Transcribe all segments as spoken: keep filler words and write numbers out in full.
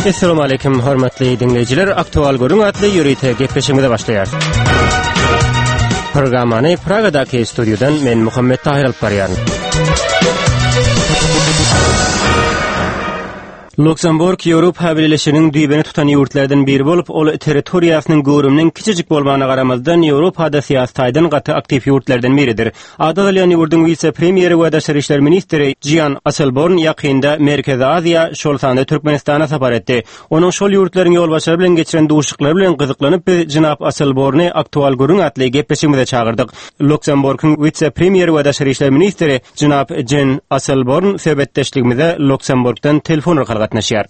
Assalamu alaykum hormatly dinleyijiler. Aktual görüň atly ýürüýte gepleşigimize başlaýar. Programmany Pragadaky studiodan men Muhammed Tahir alyp barýaryn. Luxemburg Ýewropa Birleşiginiň düýbeni tutan ýurtlardan biri bolup, ol territoriýasynyň görüminiň kiçijik bolmagyna garamazdan Ýewropada syýasatydan gaty aktiv ýurtlardan biridir. Adalyň ýurdun vice-premieri we daşary işler ministri Jian Asselborn ýakynda Merkezi Aziýa, şol sanda Türkmenistana sapar etdi. Onuň şol ýurtlaryň ýolbaşary bilen geçiren duşuklary bilen gyzyklanyp biz Jynap Asselborny aktual görüň atly gepleşigimize çağırdyk. Luxemburgyň vice-premieri we daşary işler ministri Jynap Jian Asselborn söhbetdeşligimize Luxemburgdan telefon orqali gatnaşýar.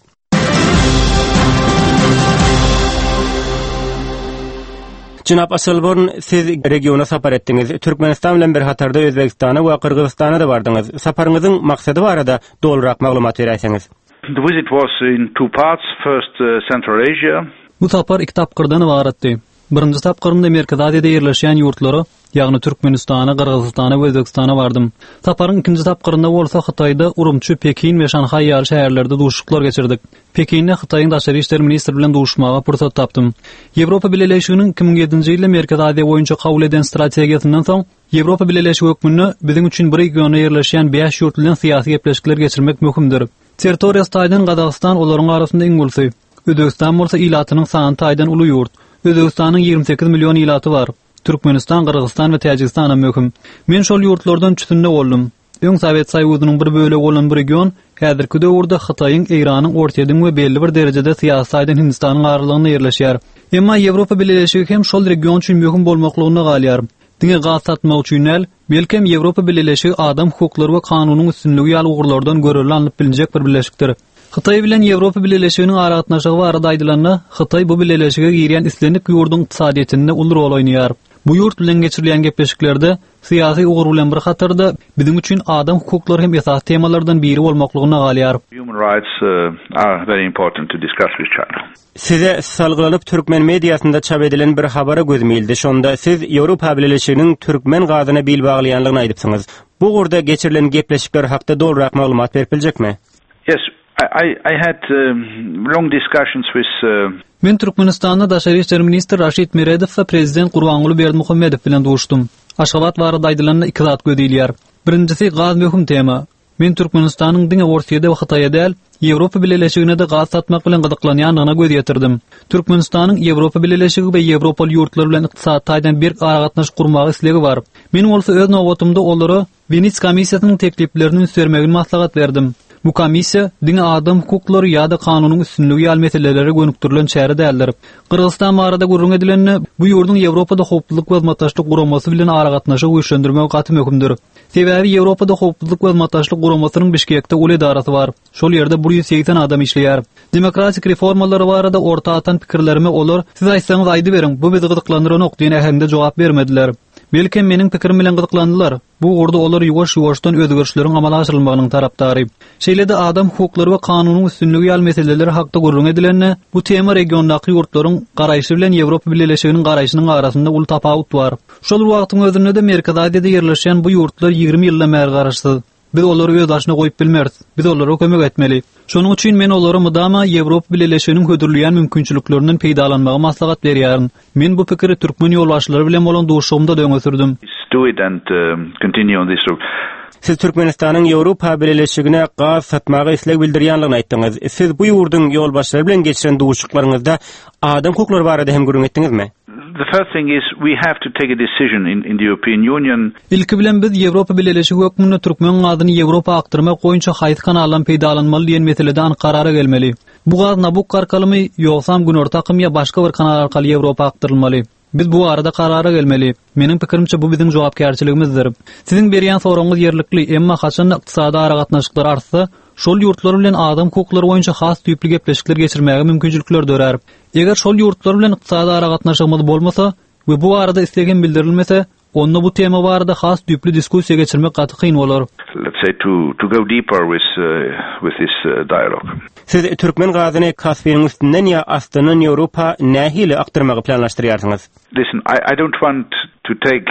Jynap Asselborn, siz regiona sapar etdiňiz. Türkmenistan bilen bir hatarda Özbekistana we Kyrgyzstana da bardyňyz. Saparyňyzyň maksady barada dolurak maglumat berýärsiňiz. The visit was in two parts. First, uh, Central Asia. Bu sapar iki tapkyrdan ibaretdi. Birinji tapkyrymda Merkezi Aziýada ýerleşýän ýurtlary, ýagny Türkmenistana, Kyrgyzstana we Özbekistana bardym. Saparyň ikinji tapkyrynda bolsa Hytaýda Urumçy, Pekin we Şanhay ýaly şäherlerde duşuklar geçirdik. Pekinne Hytaýyň daşary işler ministri bilen duşmaga pursat tapdym. Ýewropa Birleşiginiň iki ming ýedinji ýylda Merkezi Aziýa boýunça kabul eden strategiýasynyň soň Ýewropa Birleşigi hökmünde biziň üçin bir regiona ýerleşýän beş ýurt bilen syýasy gepleşikler geçirmek möhümdir. Territoriýasy taýdan Gazagystan olaryň arasynda iň ulsy. Özbekistan bolsa ilatynyň sany taýdan uly ýurt. Özbekistanyň ýigirme sekiz million ilaty bar. Türkmenistan, Kyrgyzstan we Täjikistan möhüm. Men şol ýurtlardan üçünde boldum. Öň Sowet Soýuzynyň bir bölegi bolan bir region häzirki döwürde Hytaýyň, Iranyň ortaýadyň we belli bir derejede syýasy taýdan Hindistanyň aralygynda ýerleşýär. Emma Ýewropa Birleşigi hem şol region üçin möhüm bolmaklygyna galýar. Diňe gaz satmak üçin el, belkem Ýewropa Birleşigi adam hukuklary we kanunyň üstünligi ýaly ugurlardan görülen alınıp bilinjek bir birleşikdir. Hytaý bilen Ýewropa Birleşiginiň ara gatnaşygy barada aýdylanyna, Hytaý bu birleşige girýän islenip ýurdun ykdysadyetinde uly rol oýnaýar. Bu ýurt bilen geçirilen gepleşiklerde syýasy ugur bilen bir hatarda bizim üçin adam hukuklary hem esas temalardan biri bolmaklygyna galýar. Human rights uh, are very important to discuss with China. Size salgylanyp Türkmen mediasynda çap edilen bir habara gözmildi. Şonda siz Ýewropa Birleşiginiň Türkmen gazyna bil baglaýanlygyny aýdypsyňyz. Bu gurda geçirilen gepleşikler hakda dolurak maglumat berip biljekmi? Yes, I I had um, long discussions with uh, Men Türkmenistanda daşary işler ministri Raşid Meredow we prezident Gurbanguly Berdimuhammedow bilen duşdum. Aşgabat barada aýdylanyna iki zat gödýilýär. Birinjisi gaz möhüm tema. Men Türkmenistanyň diňe ortaýada we Hytaýa däl, Ýewropa Birleşigine de gaz satmak bilen gyzyklanýanyna göz ýetirdim. Türkmenistanyň Ýewropa Birleşigi we Ýewropal ýurtlar bilen ykdysady taýdan bir ara gatnaş gurmagy islegi bar. Men bolsa öz nowatymda olary Venice komissiýasynyň tekliplerini üstürmegini maslahat berdim. Bu komissiya diňe adam hukuklary ýa-da kanunyň üstünligi ýaly meseleleri gönükdirilen şäher däldir. Kyrgyzstan barada gurrun edilenni bu ýurdun Ýewropada howpsuzlyk we hizmetdaşlyk guramasy bilen ara gatnaşygy güýçlendirmek gaty möhümdir. Sebebi Ýewropada howpsuzlyk we hizmetdaşlyk guramasynyň Bişkekde uly edarasy bar. Şol ýerde bir ýüz seksen adam işleýär. Demokratik reformalary barada orta atan pikirlerimi olar. Siz aýtsaňyz aýdy beriň, bu bizi gyzyklandyran ok diýen ähemde jogap bermediler. Belki meniň pikirim bilen gyzyklandylar. Bu urda olar ýuwaş-ýuwaşdan özgörüşleriň amala aşyrylmagynyň tarapdary. Şeýlede adam hukuklary we kanunyň üstünligi ýaly meseleleri hakda gurrun edilenni, bu tema regiondaky ýurtlaryň garaýşy bilen Ýewropa Birleşiginiň garaýşynyň arasynda ul tapawut bar. Şol wagtyň özünde de Merkezi Aziýada ýerleşýän bu ýurtlar ýigirme ýylda mer garaşdy. Biz olary öz başyna goýup bilmeris. Biz olary kömek etmeli. Şonuň üçin men olary mudama Ýewropa Birleşiginiň hödürleýän mümkinçiliklerinden peýdalanmagy maslahat berýärm. Men bu pikiri türkmen ýolbaşçylary bilen bolan duşugymda döňe sürdüm. Do it and um, continue on this route. Siz Türkmenistanyň Ýewropa Birleşigine gaz satmagy isleg bildirýänligini aýtdyňyz. Siz bu ýurdun ýolbaşçylary bilen geçiren duşuklaryňyzda adam hukuklary barada hem görüň etdiňizmi? The first thing is we have to take a decision in, in the European Union. İlki bilen biz Ýewropa Birleşigi hökmünde türkmen gazyny Ýewropa aktyrmak goýunça haýsy kanalan peýdalanmaly diýen meselede anyk karara gelmeli. Bu gaz Nabuk arkalymy ýoksam gün ortakym ýa başga bir kanal arkaly Ýewropa aktyrylmaly. Biz bu arada karara gelmeli. Meniň pikirimçe bu biziň jogapkärçiligimizdir. Siziň berýän soraňyz ýerlikli, emma haçan ykdysady ara gatnaşyklar artsa, şol ýurtlar bilen adam hukuklary boýunça has tüýpli gepleşikler geçirmäge mümkinçilikler dörär. Eger şol ýurtlar bilen ykdysady ara gatnaşygymyz bolmasa we bu arada islegen bildirilmese, onda bu tema barada has tüýpli diskussiýa geçirmek gaty kyn bolar. Let's say to to go deeper with uh, with this uh, dialogue. Siz Türkmen gazyny Kaspiýanyň üstünden ýa astynyň Ýewropa nähili aktyrmagy planlaşdyrýarsyňyz? Listen, I I don't want to take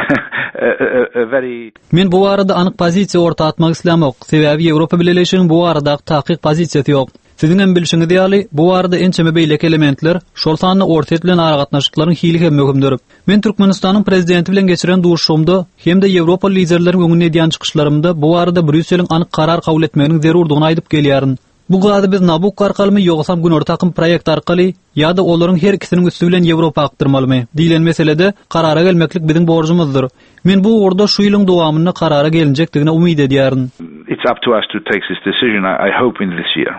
a, a, a very Men bu arada anyk pozisiýa orta atmak islämok. Sebebi Ýewropa Birleşiginiň bu arada takyk pozisiýasy ýok. Siziň bilşiňiz ýaly, bu arada ençeme beýlek elementler şol sanyny orta etlen aragatnaşyklaryň hili hem möhümdir. Men Türkmenistanyň prezidenti bilen geçiren duşuşymda hem-de Ýewropa liderleriň öňüne diýen çykyşlarymda bu arada Brüsseliň anyk karar kabul etmeginiň zerurdygyny aýdyp gelýäryn. Bu gady biz Nabuk arkalymy ýogsam günör takym proýekt arkaly ýa-da olaryň her ikisiniň üstü bilen Ýewropa akdyrmalymy diýilen meselede karara gelmeklik biziň borjumyzdyr. Men bu orada şu ýylyň dowamyny karara gelinjekdigine umyt edýärin. It's up to us to take this decision, I, I hope, in this year.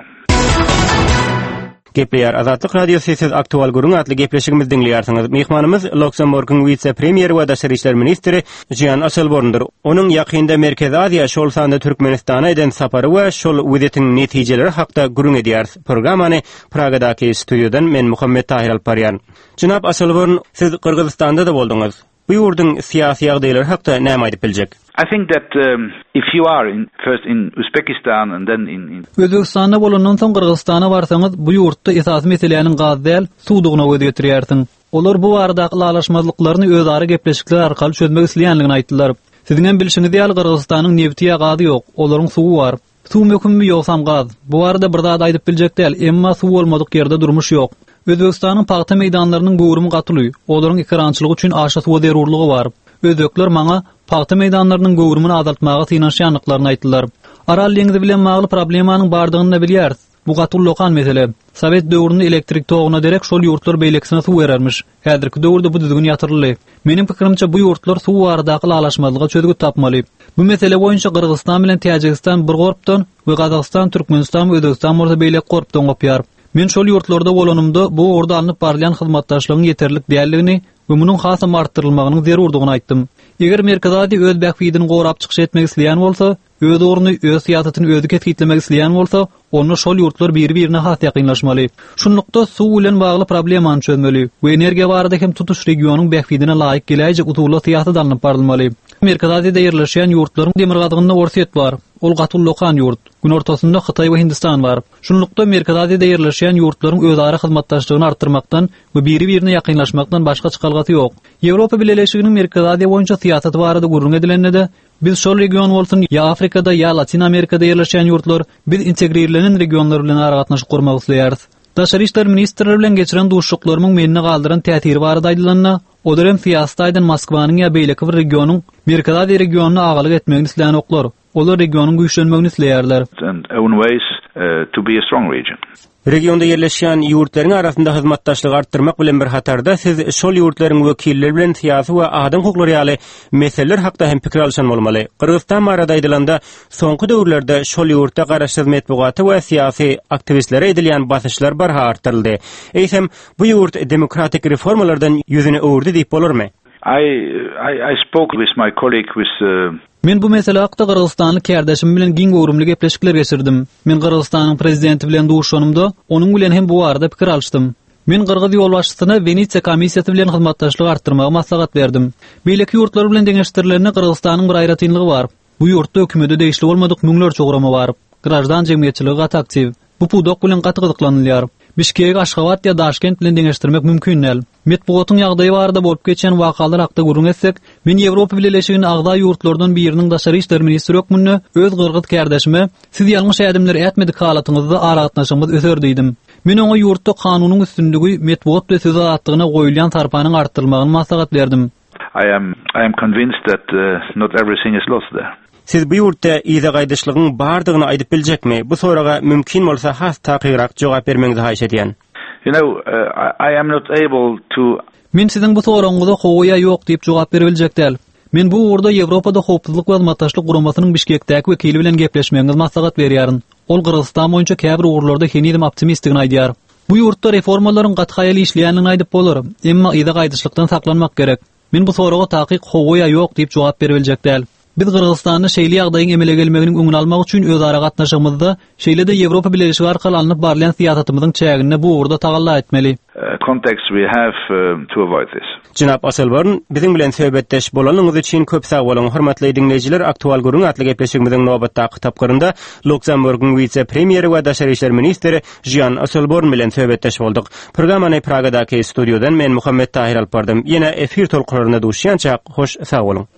Gepleýär Azatlyk radiosyny siz aktual gurun atly gepleşigimiz dinleýärsiňiz. Mehmanymyz Luxemburgyň wice-premier we daşary işler ministri Jean Asselborn'dur. Onuň ýakynda Merkezi Aziýa şol sanda Türkmenistana eden sapary we şol wizitiň netijeleri hakda gurun edýär. Programmany Pragadaky studiodan men Muhammed Tahir Alparyan. Jynap Asselborn, siz Kyrgyzstanda da boldyňyz. Bu ýurdun syýasy ýagdaýlary hakda näme aýdyp biljek? I think that um, if you are in, first in Uzbekistan and then in... in Özbekistanda bolandan soň Kyrgyzstana barsaňyz, bu ýurtda esasy meselelerini gaz däl, suwdugyna göz getirýärsiň. Olar bu barada alaşmazlyklaryny özara gepleşikler arkaly çözmek isleýänligini aýtdylar. Siziň bilşiňiz ýaly Kyrgyzstanyň nebti gazy ýok, olaryň suwy bar. Suw mökünmi ýoksam gaz. Bu arada bir zat aýdyp biljek däl, emma suw bolmadyk ýerde durmuş ýok. Özbekistanyň paýta meýdanlarynyň gowrumy gatyly, olaryň ekrançylygy üçin aşa suw derurlugy bar. Özbekler maňa paýta meýdanlarynyň gowrumy azaltmagy synanşýanlyklaryny aýtdylar. Aral deňizi bilen magly problemanyň bardygyny bilýär. Bu gatyl lokal mesele. Sowet döwründe elektrik togyna derek şol ýurtlar beýleksine suw berermiş. Häzirki döwürde bu düzgün ýatyrly. Meniň pikirimçe bu ýurtlar suw baradaky alaşmazlyga çözgüt tapmaly. Bu mesele boýunça Kyrgyzstan bilen Täjikistan bir gorpdan we Gazagystan, Türkmenistan we Özbegistan orta beýlek gorpdan gopýar. Men şol ýurtlarda bolanymda bu orada alınıp barlayan hyzmatdaşlygyň ýeterlik däldigini we munyň hasam artdyrylmagyny zerurdygyny aýtdym. Eger Merkezadi öz bähwidini gorap çykyş etmek isleýän bolsa, öz orny, öz syýasatyny özü ketgitlemek isleýän bolsa, onu şol ýurtlar bir-birine has ýakynlaşmaly. Şunlukda suw bilen bagly problemany çözmeli we energiýa barada hem tutuş regionyň bähwidine laýyk geläjek utuly syýasat alınıp barylmaly. Merkezadi ýerleşýän ýurtlaryň demirgadygyny orsiýet bar. Ol gatyl lokan ýurt. Gün ortasynda Hytaý we Hindistan bar. Şunlukda Merkezadi ýerleşýän ýurtlaryň özara hyzmatdaşlygyny artdyrmakdan we biri-birine ýakynlaşmakdan başga çykalgaty ýok. Ýewropa Birleşiginiň Merkezadi boýunça syýasaty barada gurrun edilende biz şol region bolsun ýa Afrikada ýa Latin Amerikada ýerleşýän ýurtlar biz integrirlenen regionlar bilen aragatnaşyk gurmak isleýäris. Daşary işler ministrleri bilen geçiren duşuşyklaryň meni galdyran täsiri barada aýdylanyna, o dönem syýasatydan Moskwanyň ýa beýleki bir regionyň Merkezadi regionyna agalyk etmegini isleýän oklar. Olar regionyň güýçlenmegini isleýärler. And own ways uh, to be a strong region. Regionda yerleşýän ýurtlaryň arasynda hyzmatdaşlygy artdyrmak bilen bir hatarda siz şol ýurtlaryň wekilleri bilen syýasy we adam hukuklary ýaly meseleler hakda hem pikir alşan bolmaly. Kyrgyzstan barada aýdylanda soňky döwürlerde şol ýurtda garaşsyz metbugaty we syýasy aktivistlere edilýän basyşlar barha artdyryldy. Eýsem bu ýurt demokratik reformalardan ýüzüni öwürdi diýip bolarmy? I, I I spoke with my colleague with uh, Men bu mesele hakda Kyrgyzstanly kärdeşim bilen giň gowrumly gepleşikler geçirdim. Men Kyrgyzstanyň prezidenti bilen duşuşanymda onuň bilen hem bu arada pikir alşdym. Men Kyrgyz ýolbaşçysyna Venesiýa komissiýasy bilen hyzmatdaşlyk artdyrmagy maslahat berdim. Beýleki ýurtlar bilen deňeşdirilerine Kyrgyzstanyň bir aýratynlygy bar. Bu ýurtda hökümete değişli bolmadyk müňler çogramy bar. Grajdan jemgyýetçiligi gaty aktiv. Bu pudok bilen gaty gyzyklanylýar. Bişkek, Aşgabat ýa Daşkent bilen deňeşdirmek mümkin näl. Metbugatyň ýagdaýy barada bolup geçen wakalar hakda gurrun etsek, men Ýewropa Birleşiginiň agda ýurtlardan biriniň daşary işler ministri ökmünde öz Kyrgyz kärdeşime siz ýalňyş ädimler etmedik halatyňyzda aragatnaşyňyz öser diýdim. Men oňa ýurtda kanunyň üstünligi metbugat we söz azatlygyna goýulan tarpanyň artdyrylmagyny maslahat berdim. I am I am convinced that uh, not everything is lost there. Siz bu ýurtda ýa gaýdyşlygyň bardygyny aýdyp biljekmi? Bu soraga mümkin bolsa has takyrak jogap bermeňizi haýyş edýän. You know, uh, I, I am not able to... Men siziň bu soraňyza hoýa ýok diýip jogap berebiljek däl. Men bu urda Ýewropada howpsuzlyk we hyzmatdaşlyk guramasynyň Bişkekdäki wekili bilen gepleşmeňizi maslahat berýäryn. Ol Kyrgyzstan boýunça käbir urlarda henidim optimistigini aýdýar. Bu ýurtda reformalaryň gathaýaly işleýänligini aýdyp bolar, emma ýa gaýdyşlykdan saklanmak gerek. Men bu soraga takyk hoýa ýok diýip jogap berebiljek däl. Biz Kyrgyzstanyň şeýle ýagdaýyň emele gelmeginiň öňüni almak üçin özara gatnaşygymyzda şeýle-de Ýewropa Birleşigi arkaly alınıp barlayan syýasatymyzyň çägini bu urda tagalla etmeli. Uh, context we have uh, to avoid this. Jynap Asselborn, biziň bilen söhbetdeş bolanyňyz üçin köp sag bolun. Hormatly dinleýijiler, aktual gurrun atly gepleşigimiziň nobatdaky tapgyrynda Luxemburgyň wice-premieri we daşary işler ministri Jean Asselborn bilen söhbetdeş boldyk. Programmany Pragadaky studiodan men Muhammed Tahir Alpardym. Ýene efir tolkularyna duşýança hoş sag bolun.